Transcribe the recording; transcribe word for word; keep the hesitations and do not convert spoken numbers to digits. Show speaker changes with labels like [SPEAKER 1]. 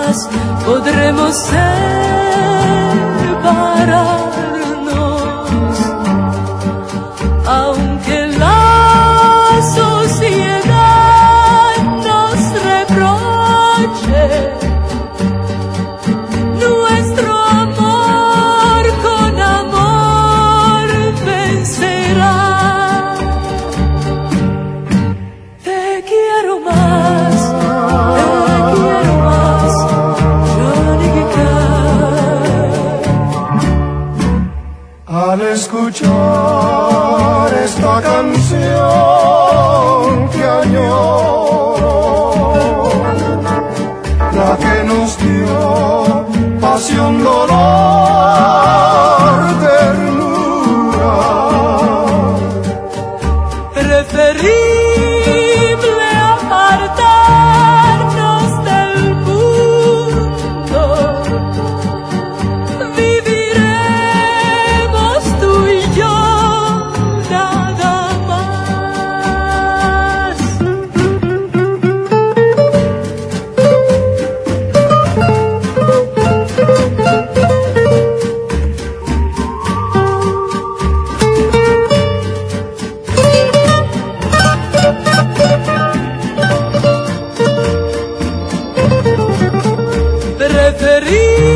[SPEAKER 1] jamás podremos separarnos, aunque la sociedad nos reproche. Nuestro amor con amor vencerá. Te quiero más, te quiero más, Johnny Guitar.
[SPEAKER 2] Al escuchar esta canción que añoro, la que nos dio pasión, dolor, ternura,
[SPEAKER 1] preferible apartarnos del mundo, viviremos tú y yo nada más. Preferible